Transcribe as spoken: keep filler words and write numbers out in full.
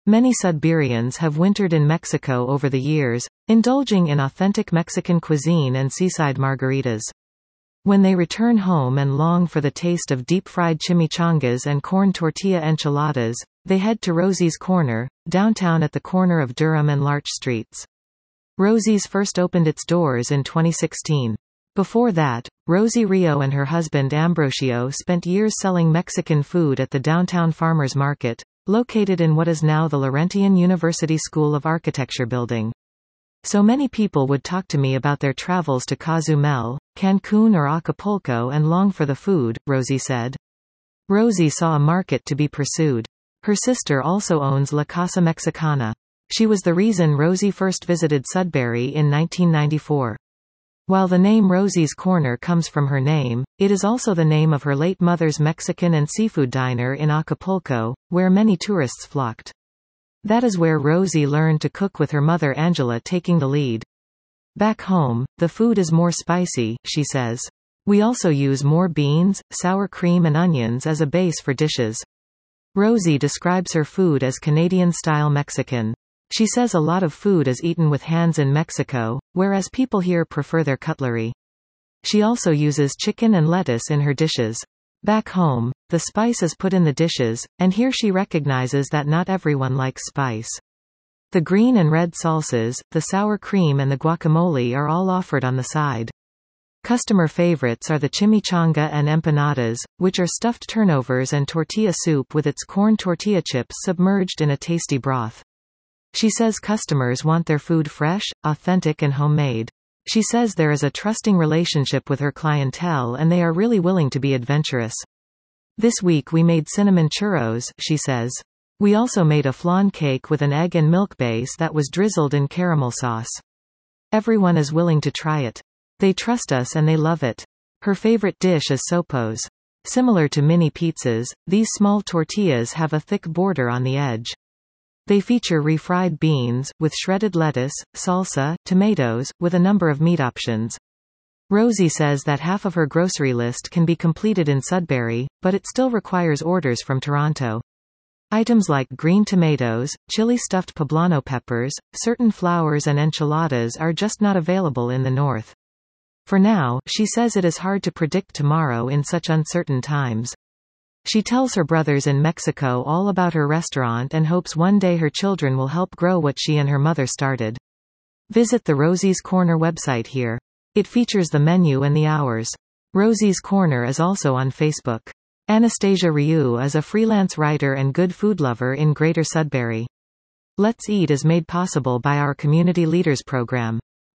Many Sudburyans have wintered in Mexico over the years, indulging in authentic Mexican cuisine and seaside margaritas. When they return home and long for the taste of deep-fried chimichangas and corn tortilla enchiladas, they head to Rosie's Corner, downtown at the corner of Durham and Larch Streets. Rosie's first opened its doors in twenty sixteen. Before that, Rosie Rio and her husband Ambrosio spent years selling Mexican food at the downtown Farmers Market, located in what is now the Laurentian University School of Architecture building. So many people would talk to me about their travels to Cozumel, Cancun or Acapulco and long for the food, Rosie said. Rosie saw a market to be pursued. Her sister also owns La Casa Mexicana. She was the reason Rosie first visited Sudbury in nineteen ninety-four. While the name Rosie's Corner comes from her name, it is also the name of her late mother's Mexican and seafood diner in Acapulco, where many tourists flocked. That is where Rosie learned to cook with her mother Angela taking the lead. Back home, the food is more spicy, she says. We also use more beans, sour cream and onions as a base for dishes. Rosie describes her food as Canadian-style Mexican. She says a lot of food is eaten with hands in Mexico, whereas people here prefer their cutlery. She also uses chicken and lettuce in her dishes. Back home, the spice is put in the dishes, and here she recognizes that not everyone likes spice. The green and red salsas, the sour cream and the guacamole are all offered on the side. Customer favorites are the chimichanga and empanadas, which are stuffed turnovers and tortilla soup with its corn tortilla chips submerged in a tasty broth. She says customers want their food fresh, authentic and homemade. She says there is a trusting relationship with her clientele and they are really willing to be adventurous. This week we made cinnamon churros, she says. We also made a flan cake with an egg and milk base that was drizzled in caramel sauce. Everyone is willing to try it. They trust us and they love it. Her favorite dish is sopos. Similar to mini pizzas, these small tortillas have a thick border on the edge. They feature refried beans, with shredded lettuce, salsa, tomatoes, with a number of meat options. Rosie says that half of her grocery list can be completed in Sudbury, but it still requires orders from Toronto. Items like green tomatoes, chili-stuffed poblano peppers, certain flours and enchiladas are just not available in the north. For now, she says it is hard to predict tomorrow in such uncertain times. She tells her brothers in Mexico all about her restaurant and hopes one day her children will help grow what she and her mother started. Visit the Rosie's Corner website here. It features the menu and the hours. Rosie's Corner is also on Facebook. Anastasia Ryu is a freelance writer and good food lover in Greater Sudbury. Let's Eat is made possible by our Community Leaders program.